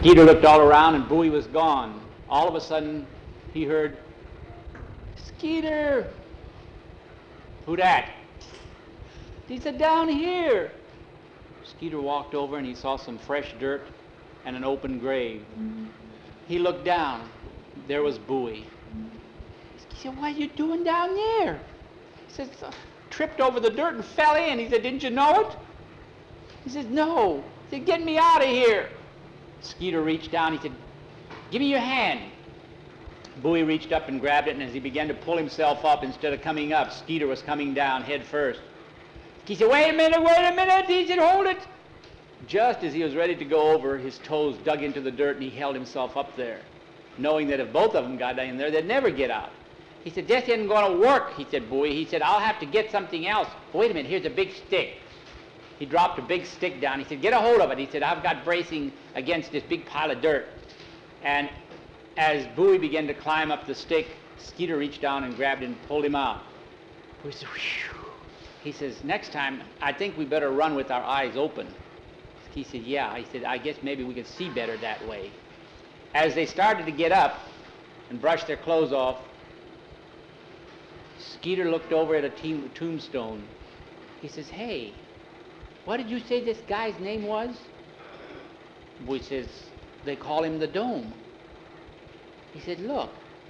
Skeeter looked all around and Bowie was gone. All of a sudden, he heard, "Skeeter!" "Who dat?" He said, "Down here." Skeeter walked over and he saw some fresh dirt and an open grave. He looked down. There was Bowie. He said, "What are you doing down there?" He said, "Tripped over the dirt and fell in." He said, "Didn't you know it?" He said, "No." He said, "Get me out of here." Skeeter reached down. He said, "Give me your hand." Bowie reached up and grabbed it, and as he began to pull himself up, instead of coming up, Skeeter was coming down head first. He said, wait a minute." He said, "Hold it." Just as he was ready to go over, his toes dug into the dirt and he held himself up there, knowing that if both of them got in there, they'd never get out. He said, "This isn't going to work," he said, Bowie. He said, "I'll have to get something else." "Wait a minute, here's a big stick." He dropped a big stick down. He said, "Get a hold of it." He said, "I've got bracing against this big pile of dirt." And as Bowie began to climb up the stick, Skeeter reached down and grabbed him and pulled him out. Bowie said, "Whew." He says, "Next time, I think we better run with our eyes open." He said, "Yeah." He said, "I guess maybe we could see better that way." As they started to get up and brush their clothes off, Skeeter looked over at a tombstone. He says, "Hey, what did you say this guy's name was?" Bowie says, "They call him the Dome." He said, "Look,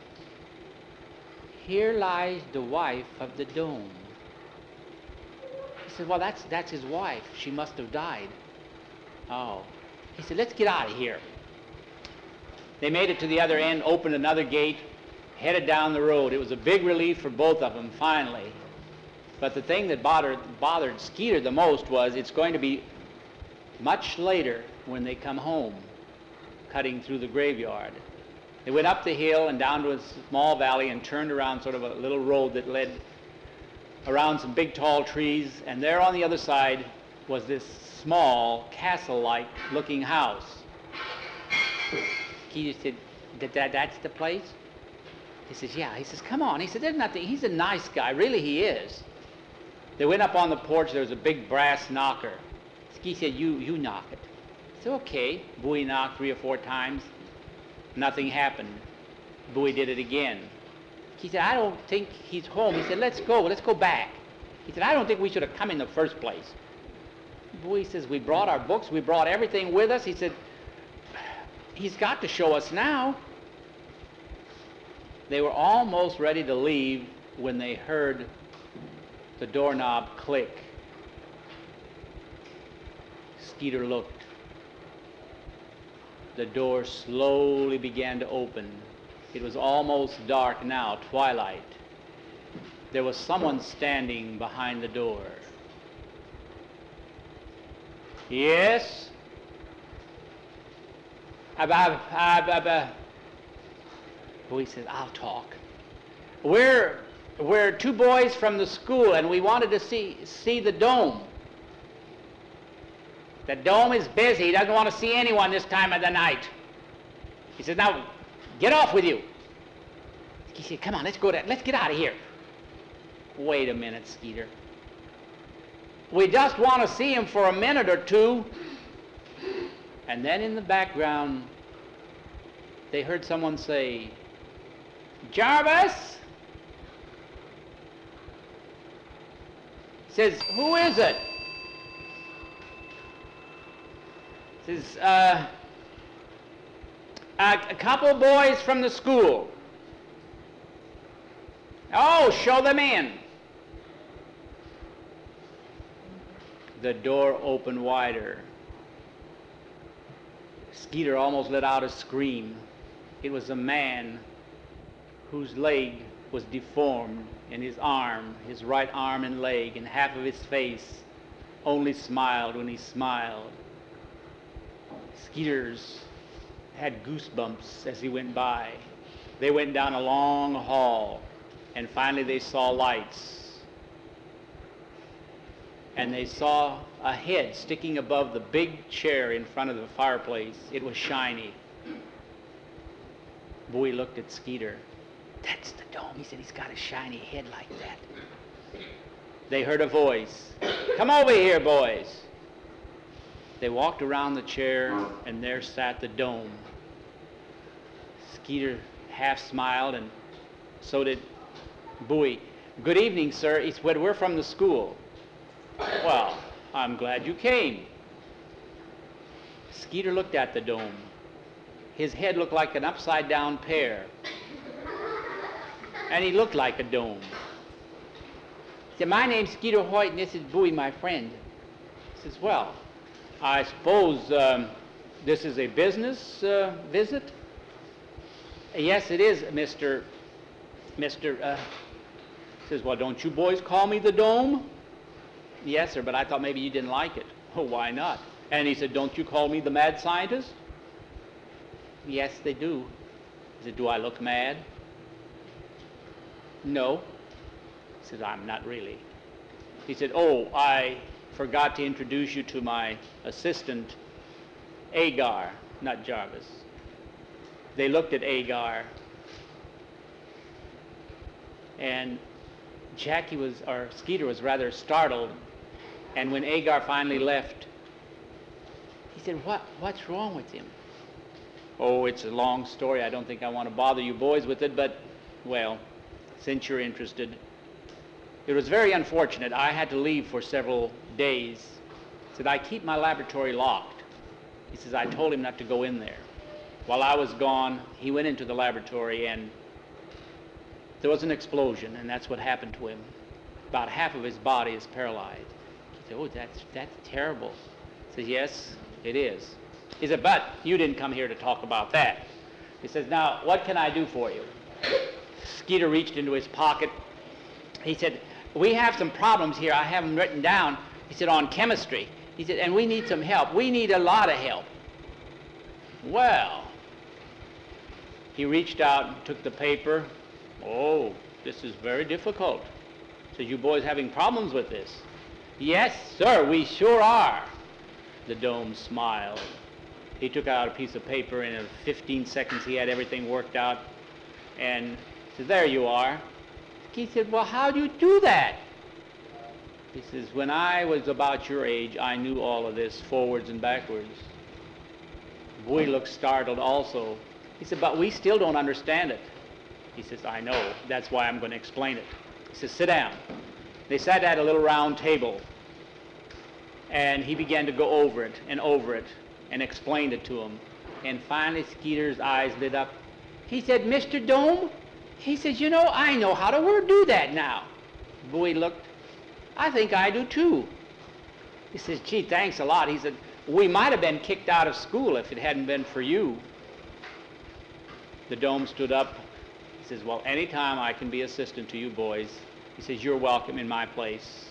here lies the wife of the Dome." He said, "Well, that's his wife. She must have died." "Oh." He said, "Let's get out of here." They made it to the other end, opened another gate, headed down the road. It was a big relief for both of them, finally. But the thing that bothered Skeeter the most was it's going to be much later when they come home, cutting through the graveyard. They went up the hill and down to a small valley and turned around sort of a little road that led around some big tall trees, and there on the other side was this small castle-like looking house. Skeeter said, that's the place?" He says, "Yeah." He says, "Come on." He said, "There's nothing. He's a nice guy. Really, he is." They went up on the porch. There was a big brass knocker. Skeeter said, You knock it." He said, "Okay." Bowie knocked 3 or 4 times. Nothing happened. Bowie did it again. He said, "I don't think he's home." He said, Let's go back." He said, "I don't think we should have come in the first place." Bowie says, "We brought our books, we brought everything with us." He said, "He's got to show us now." They were almost ready to leave when they heard the doorknob click. Skeeter looked. The door slowly began to open. It was almost dark now, twilight. There was someone standing behind the door. "Yes?" Bowie says, "I'll talk. We're 2 boys from the school, and we wanted to see the Dome." "The Dome is busy. He doesn't want to see anyone this time of the night." He said, "Now, get off with you." He said, "Come on, let's get out of here." "Wait a minute, Skeeter. We just want to see him for a minute or 2. And then in the background, they heard someone say, "Jarvis?" He says, "Who is it?" He says, a couple boys from the school." "Oh, show them in." The door opened wider. Skeeter almost let out a scream. It was a man whose leg was deformed, and his right arm and leg, and half of his face only smiled when he smiled. Skeeter's had goosebumps as he went by. They went down a long hall, and finally they saw lights. And they saw a head sticking above the big chair in front of the fireplace. It was shiny. Bowie looked at Skeeter. "That's the Dome." He said, "He's got a shiny head like that." They heard a voice. "Come over here, boys." They walked around the chair, and there sat the dome. Skeeter half smiled, and so did Bowie. "Good evening, sir." He said, "We're from the school." "Well, I'm glad you came." Skeeter looked at the dome. His head looked like an upside-down pear, and he looked like a dome. He said, "My name's Skeeter Hoyt, and this is Bowie, my friend." He says, "Well, I suppose this is a business visit?" "Yes, it is, Mr. Says, "Well, don't you boys call me the Dome?" "Yes, sir, but I thought maybe you didn't like it." "Oh, why not?" And he said, "Don't you call me the mad scientist?" "Yes, they do." He said, "Do I look mad?" "No." He said, "I'm not really." He said, "Oh, I forgot to introduce you to my assistant, Agar, not Jarvis." They looked at Agar, and Skeeter was rather startled. And when Agar finally left, he said, What's wrong with him?" "Oh, it's a long story. I don't think I want to bother you boys with it, but, well, since you're interested, it was very unfortunate. I had to leave for several days." He said, "I keep my laboratory locked." He says, "I told him not to go in there. While I was gone, he went into the laboratory, and there was an explosion, and that's what happened to him. About half of his body is paralyzed." He said, "Oh, that's terrible." He says, "Yes, it is." He said, "But you didn't come here to talk about that." He says, "Now, what can I do for you?" Skeeter reached into his pocket. He said, "We have some problems here. I have them written down." He said, "On chemistry." He said, "And we need some help. We need a lot of help." Well, he reached out and took the paper. "Oh, this is very difficult." He said, "You boys having problems with this?" "Yes, sir, we sure are." The Dome smiled. He took out a piece of paper, and in 15 seconds he had everything worked out, and said, "There you are." He said, "Well, how do you do that?" He says, "When I was about your age, I knew all of this forwards and backwards." Bowie looked startled also. He said, "But we still don't understand it." He says, "I know. That's why I'm going to explain it." He says, "Sit down." They sat at a little round table, and he began to go over it and explained it to him. And finally, Skeeter's eyes lit up. He said, "Mr. Dome," he says, "I know how to do that now." Bowie looked. "I think I do too." He says, "Gee, thanks a lot." He said, "We might have been kicked out of school if it hadn't been for you." The Dome stood up. He says, "Well, anytime I can be assistant to you boys," he says, "you're welcome in my place."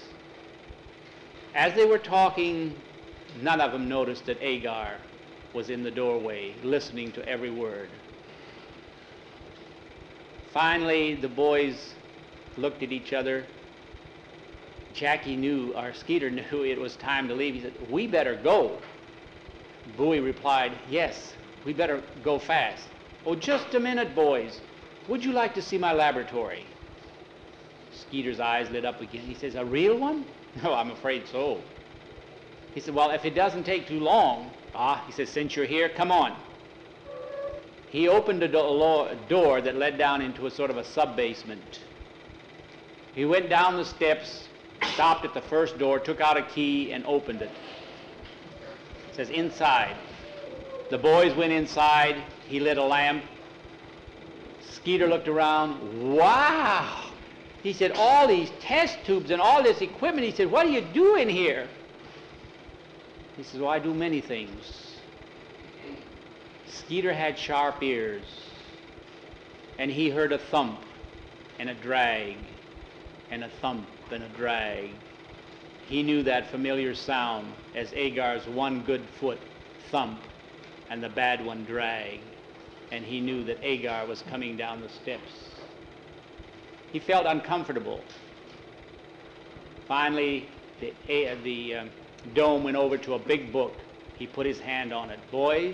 As they were talking, none of them noticed that Agar was in the doorway, listening to every word. Finally, the boys looked at each other. Skeeter knew it was time to leave. He said, "We better go." Bowie replied, "Yes, we better go fast." "Oh, just a minute, boys. Would you like to see my laboratory?" Skeeter's eyes lit up again. He says, "A real one?" "No, I'm afraid so." He said, "Well, if it doesn't take too long." He says, "Since you're here, come on." He opened a door that led down into a sort of a sub-basement. He went down the steps, stopped at the first door, took out a key, and opened it. It says, "Inside." The boys went inside. He lit a lamp. Skeeter looked around. "Wow!" He said, "All these test tubes and all this equipment." He said, "What are you doing here?" He says, "Well, I do many things." Skeeter had sharp ears, and he heard a thump and a drag and a thump and a drag. He knew that familiar sound as Agar's one good foot thump and the bad one drag, and he knew that Agar was coming down the steps. He felt uncomfortable. Finally, the Dome went over to a big book. He put his hand on it. "Boys,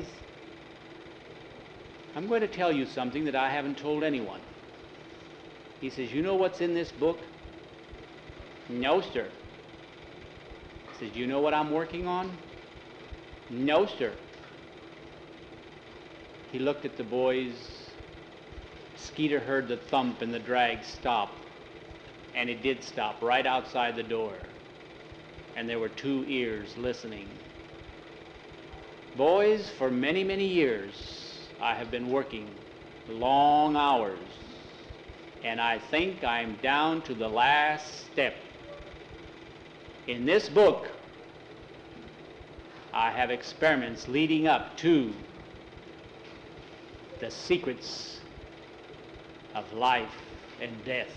I'm going to tell you something that I haven't told anyone." He says, "You know what's in this book?" "No, sir." He says, "Do you know what I'm working on?" No, sir. He looked at the boys. Skeeter heard the thump and the drag stop. And it did stop right outside the door. And there were 2 ears listening. Boys, for many, many years, I have been working long hours. And I think I'm down to the last step. In this book, I have experiments leading up to the secrets of life and death.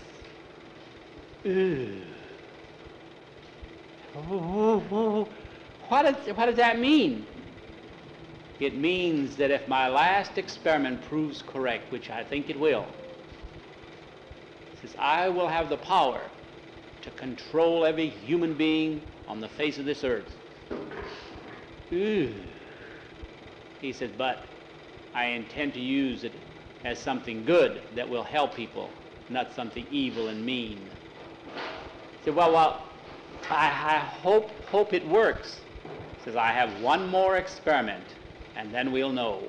What does that mean? It means that if my last experiment proves correct, which I think it will, it says I will have the power to control every human being on the face of this earth. He said, but I intend to use it as something good that will help people, not something evil and mean. He said, well, I hope it works. He says, I have one more experiment, and then we'll know.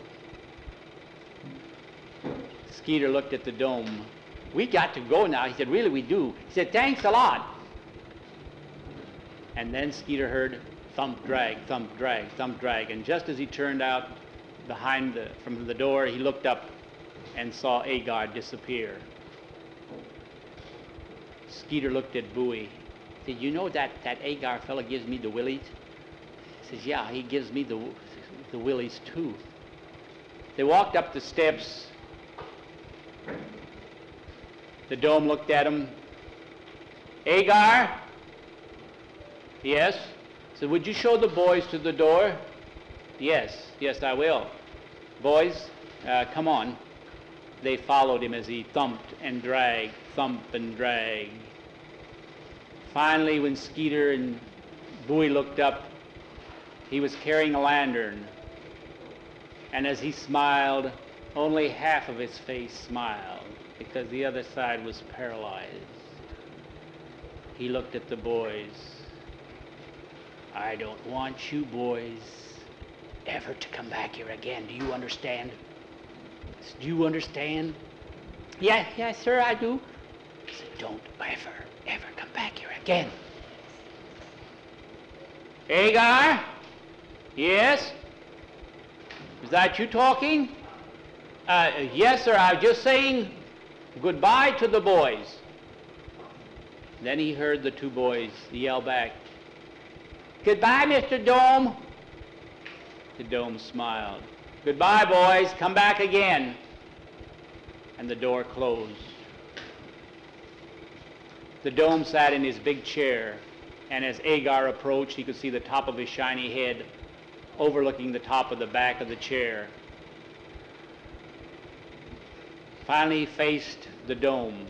Skeeter looked at the dome. We got to go now. He said, really, we do. He said, thanks a lot. And then Skeeter heard thump, drag, thump, drag, thump, drag. And just as he turned out from the door, he looked up and saw Agar disappear. Skeeter looked at Bowie. He said, you know that Agar fella gives me the willies? He says, yeah, he gives me the willies too. They walked up the steps. The dome looked at him. Agar? Yes? So would you show the boys to the door? Yes, I will. Boys, come on. They followed him as he thumped and dragged, thump and drag. Finally, when Skeeter and Bowie looked up, he was carrying a lantern. And as he smiled, only half of his face smiled because the other side was paralyzed. He looked at the boys. I don't want you boys ever to come back here again. Do you understand? Do you understand? Yes, sir, I do. He said, don't ever come back here again. Agar? Yes? Is that you talking? Yes, sir, I was just saying goodbye to the boys. Then he heard the 2 boys yell back, goodbye, Mr. Dome. The dome smiled. Goodbye, boys. Come back again. And the door closed. The dome sat in his big chair, and as Agar approached, he could see the top of his shiny head overlooking the top of the back of the chair. Finally, he faced the dome.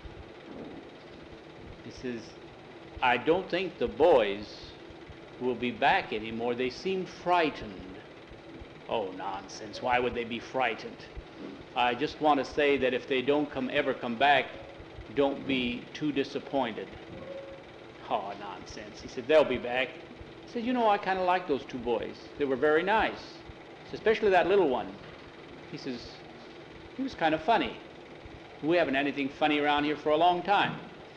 He says, I don't think the boys will be back anymore. They seem frightened. Oh, nonsense. Why would they be frightened? I just want to say that if they don't ever come back, don't be too disappointed. Oh, nonsense. He said, they'll be back. He said, you know, I kind of like those 2 boys. They were very nice, especially that little one. He says, he was kind of funny. We haven't had anything funny around here for a long time.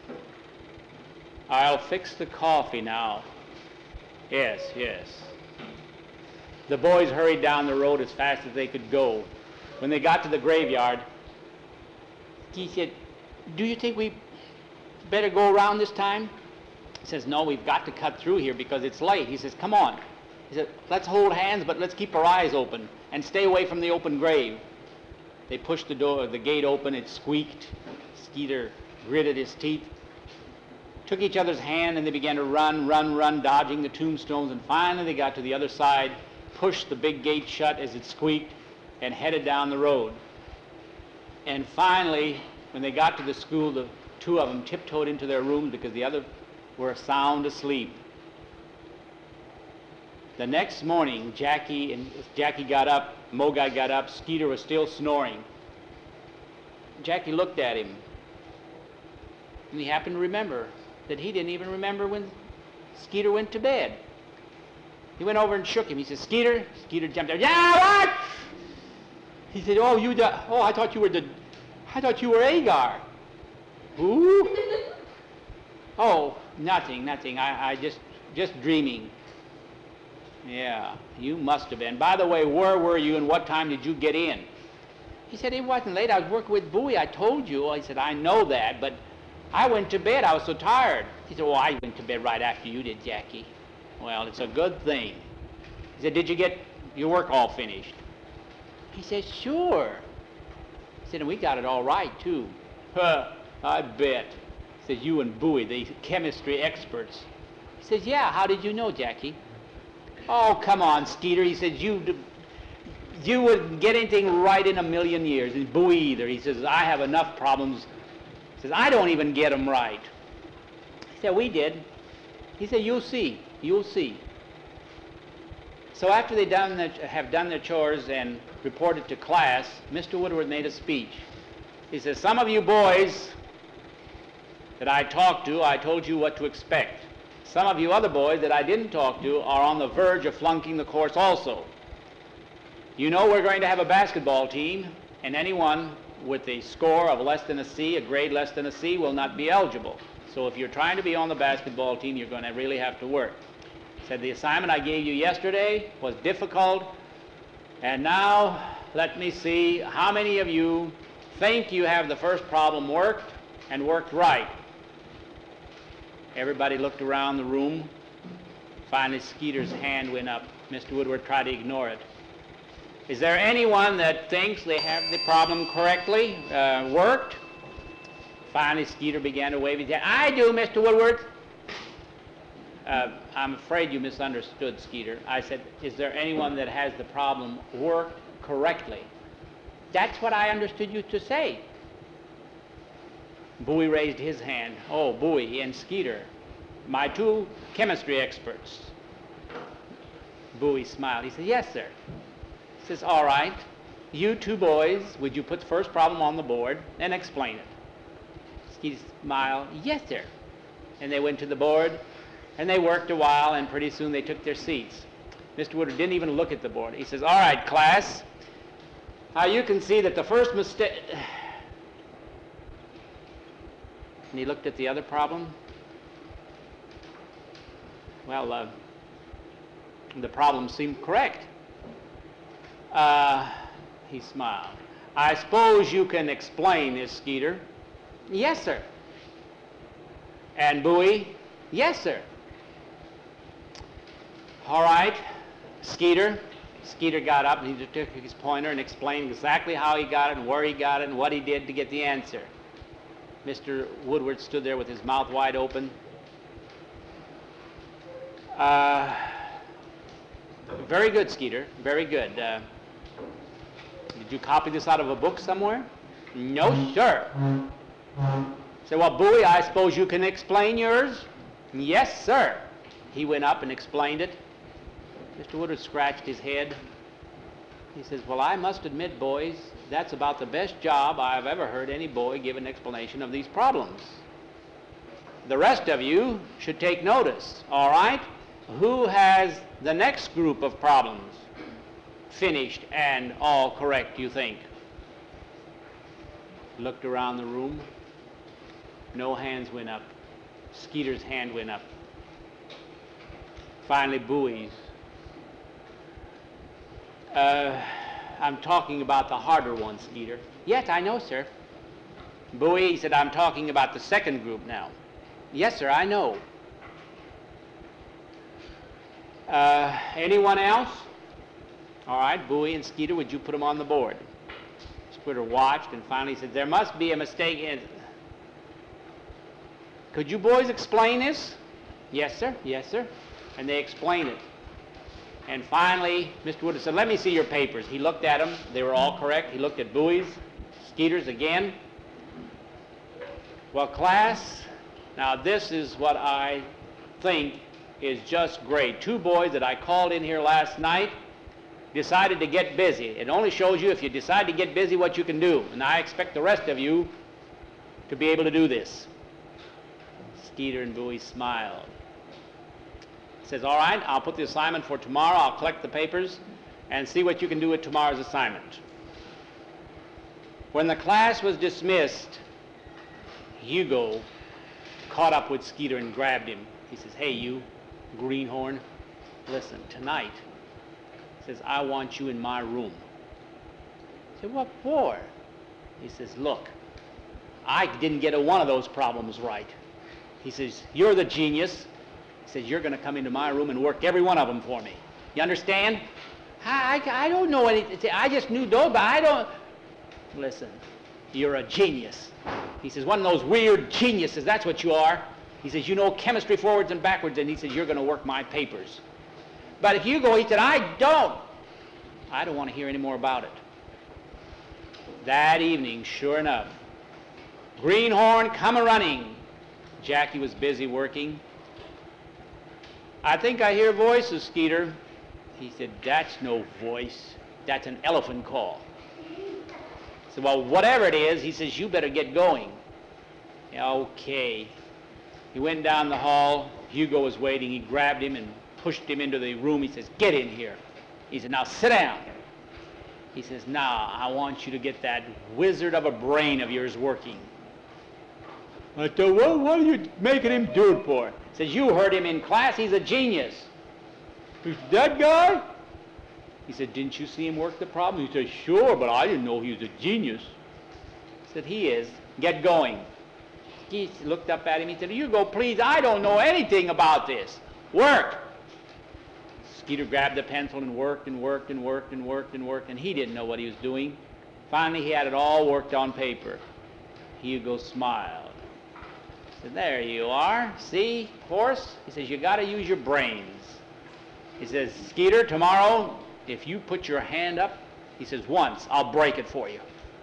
I'll fix the coffee now. Yes. The boys hurried down the road as fast as they could go. When they got to the graveyard, he said, do you think we better go around this time? He says, no, we've got to cut through here because it's late. He says, come on. He said, let's hold hands, but let's keep our eyes open and stay away from the open grave. They pushed the gate open. It squeaked. Skeeter gritted his teeth, took each other's hand, and they began to run, dodging the tombstones. And finally, they got to the other side, pushed the big gate shut as it squeaked, and headed down the road. And finally, when they got to the school, the 2 of them tiptoed into their rooms because the other were sound asleep. The next morning, Jackie got up, Mogai got up, Skeeter was still snoring. Jackie looked at him, and he happened to remember that he didn't even remember when Skeeter went to bed. He went over and shook him. He said, Skeeter. Skeeter jumped up. Yeah, what? He said, oh, I thought you were Agar. Who? Oh, nothing. I just dreaming. Yeah, you must have been. By the way, where were you and what time did you get in? He said, it wasn't late. I was working with Bowie. I told you. I said, I know that, but I went to bed. I was so tired. He said, well, I went to bed right after you did, Jackie. Well, it's a good thing. He said, did you get your work all finished? He said, sure. He said, and we got it all right, too. I bet. He said, you and Bowie, the chemistry experts. He says, yeah, how did you know, Jackie? Oh, come on, Skeeter. He said, you wouldn't get anything right in a million years. And Bowie either. He says, I have enough problems. He says, I don't even get them right. He said, we did. He said, you'll see. So after they have done their chores and reported to class, Mr. Woodward made a speech. He says, some of you boys that I talked to, I told you what to expect. Some of you other boys that I didn't talk to are on the verge of flunking the course also. You know we're going to have a basketball team, and anyone with a score of less than a C, a grade less than a C, will not be eligible. So if you're trying to be on the basketball team, you're going to really have to work. Said the assignment I gave you yesterday was difficult, and now let me see how many of you think you have the first problem worked and worked right. Everybody looked around the room. Finally, Skeeter's hand went up. Mr. Woodward tried to ignore it. Is there anyone that thinks they have the problem correctly worked? Finally, Skeeter began to wave his hand. I do, Mr. Woodward. I'm afraid you misunderstood, Skeeter. I said, is there anyone that has the problem worked correctly? That's what I understood you to say. Bowie raised his hand. Oh, Bowie and Skeeter, my two chemistry experts. Bowie smiled. He said, yes, sir. He says, all right, you two boys, would you put the first problem on the board and explain it? Skeeter smiled, yes, sir. And they went to the board, and they worked a while, and pretty soon they took their seats. Mr. Woodward didn't even look at the board. He says, all right, class, you can see that the first mistake... And he looked at the other problem. Well, the problem seemed correct. He smiled. I suppose you can explain this, Skeeter. Yes, sir. And Bowie? Yes, sir. All right, Skeeter. Skeeter got up and he took his pointer and explained exactly how he got it and where he got it and what he did to get the answer. Mr. Woodward stood there with his mouth wide open. Very good, Skeeter. Very good. Did you copy this out of a book somewhere? No, sir. So, well, Bowie, I suppose you can explain yours? Yes, sir. He went up and explained it. Mr. Woodward scratched his head. He says, well, I must admit, boys, that's about the best job I've ever heard any boy give an explanation of these problems. The rest of you should take notice, all right? Who has the next group of problems finished and all correct, you think? Looked around the room. No hands went up. Skeeter's hand went up. Finally, Bowie's. I'm talking about the harder one, Skeeter. Yes, I know, sir. Bowie, he said, I'm talking about the second group now. Yes, sir, I know. Anyone else? All right, Bowie and Skeeter, would you put them on the board? Skeeter watched and finally said, there must be a mistake in... Could you boys explain this? Yes, sir. Yes, sir. And they explained it. And finally, Mr. Woodward said, let me see your papers. He looked at them. They were all correct. He looked at Bowie's, Skeeter's again. Well, class, now this is what I think is just great. Two boys that I called in here last night decided to get busy. It only shows you if you decide to get busy what you can do. And I expect the rest of you to be able to do this. Skeeter and Bowie smiled. He says, all right, I'll put the assignment for tomorrow. I'll collect the papers and see what you can do with tomorrow's assignment. When the class was dismissed, Hugo caught up with Skeeter and grabbed him. He says, hey, you, greenhorn, listen, tonight, he says, I want you in my room. I said, what for? He says, look, I didn't get one of those problems right. He says, you're the genius. He says, you're going to come into my room and work every one of them for me. You understand? I don't know anything. I just knew those, but I don't. Listen, you're a genius. He says, one of those weird geniuses, that's what you are. He says, you know chemistry forwards and backwards, and he says, you're going to work my papers. But Hugo, he said, I don't want to hear any more about it. That evening, sure enough, Greenhorn come a-running. Jackie was busy working. I think I hear voices, Skeeter. He said, that's no voice. That's an elephant call. I said, well, whatever it is, he says, you better get going. Yeah, okay. He went down the hall. Hugo was waiting. He grabbed him and pushed him into the room. He says, get in here. He said, now sit down. He says, now I want you to get that wizard of a brain of yours working. I said, well, what are you making him do it for? He says, you heard him in class. He's a genius. He said, that guy? He said, didn't you see him work the problem? He said, sure, but I didn't know he was a genius. He said, he is. Get going. He looked up at him. He said, Hugo, please, I don't know anything about this. Work. Skeeter grabbed the pencil and worked and worked and worked and worked and worked, and he didn't know what he was doing. Finally, he had it all worked on paper. Hugo smiled. He said, there you are. See, horse? He says, you got to use your brains. He says, Skeeter, tomorrow, if you put your hand up, he says, once, I'll break it for you.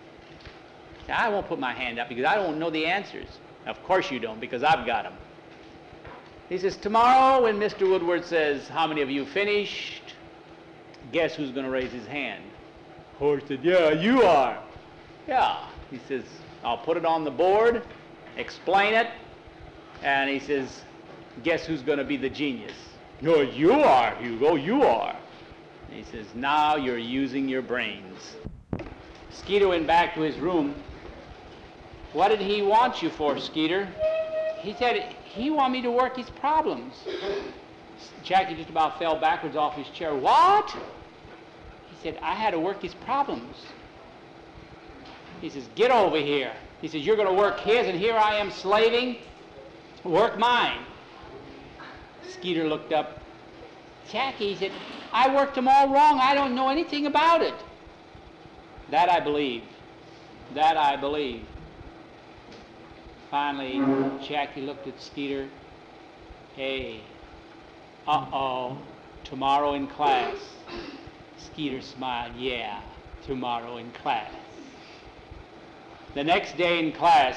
He said, I won't put my hand up because I don't know the answers. Of course you don't, because I've got them. He says, tomorrow when Mr. Woodward says, how many of you finished, guess who's going to raise his hand? Horse said, yeah, you are. Yeah. He says, I'll put it on the board, explain it, and he says, guess who's going to be the genius? No, you are, Hugo, you are. And he says, now you're using your brains. Skeeter went back to his room. What did he want you for, Skeeter? He said, he wanted me to work his problems. Jackie just about fell backwards off his chair. What? He said, I had to work his problems. He says, get over here. He says, you're going to work his, and here I am slaving. Work mine. Skeeter looked up. Jackie, he said, I worked them all wrong. I don't know anything about it. That I believe. That I believe. Finally, Jackie looked at Skeeter. Hey, tomorrow in class. Skeeter smiled. Yeah, tomorrow in class. The next day in class,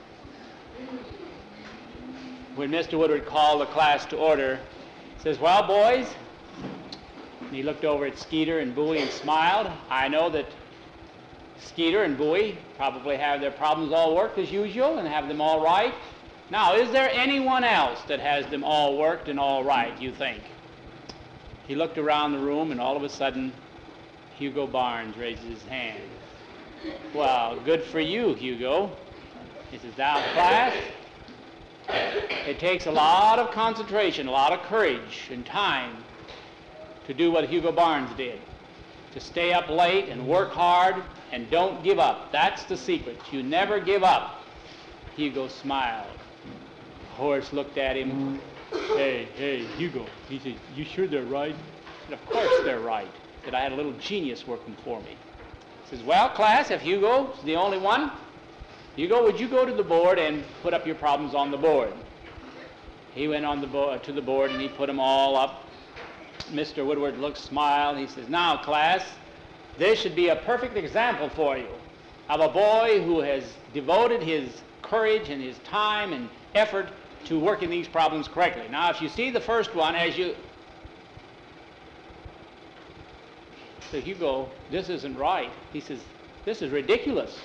when Mr. Woodward called the class to order, he says, well, boys, and he looked over at Skeeter and Bowie and smiled. I know that Skeeter and Bowie probably have their problems all worked as usual and have them all right. Now, is there anyone else that has them all worked and all right, you think? He looked around the room, and all of a sudden, Hugo Barnes raises his hand. Well, good for you, Hugo. He says, now, class, it takes a lot of concentration, a lot of courage and time to do what Hugo Barnes did. To stay up late and work hard and don't give up. That's the secret. You never give up. Hugo smiled. Horace looked at him. Hey, Hugo. He said, you sure they're right? I said, of course they're right. He said, I had a little genius working for me. He says, well, class, if Hugo's the only one, Hugo, would you go to the board and put up your problems on the board? He went on to the board and he put them all up. Mr. Woodward looked, smiled. He says, now, class, this should be a perfect example for you of a boy who has devoted his courage and his time and effort to working these problems correctly. Now, if you see the first one, as you... So Hugo, this isn't right. He says, this is ridiculous.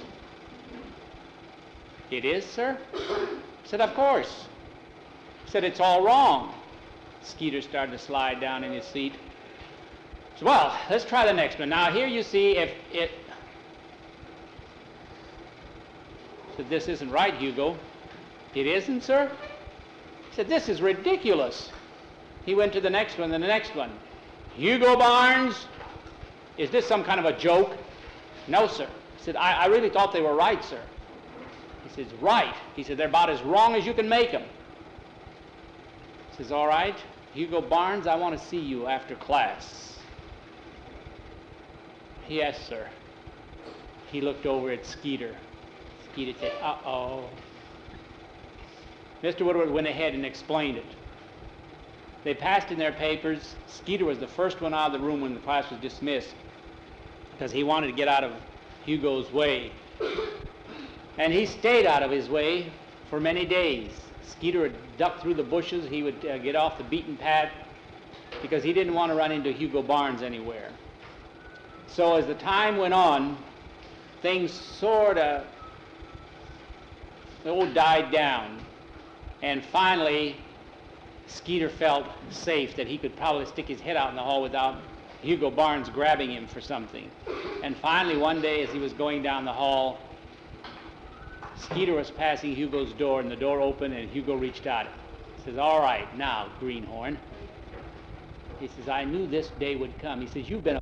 It is, sir? He said, of course. He said, it's all wrong. Skeeter started to slide down in his seat. So, well, let's try the next one. Now, here you see if it... said, this isn't right, Hugo. It isn't, sir? He said, this is ridiculous. He went to the next one and the next one. Hugo Barnes, is this some kind of a joke? No, sir. He said, I really thought they were right, sir. He says, right. He said, they're about as wrong as you can make them. He says, all right, Hugo Barnes, I want to see you after class. Yes, sir. He looked over at Skeeter. Skeeter said, uh-oh. Mr. Woodward went ahead and explained it. They passed in their papers. Skeeter was the first one out of the room when the class was dismissed because he wanted to get out of Hugo's way. And he stayed out of his way for many days. Skeeter would duck through the bushes. He would get off the beaten path because he didn't want to run into Hugo Barnes anywhere. So as the time went on, things sort of died down. And finally, Skeeter felt safe that he could probably stick his head out in the hall without Hugo Barnes grabbing him for something. And finally, one day as he was going down the hall, Skeeter was passing Hugo's door, and the door opened, and Hugo reached out. He says, all right, now, Greenhorn. He says, I knew this day would come. He says, you've been a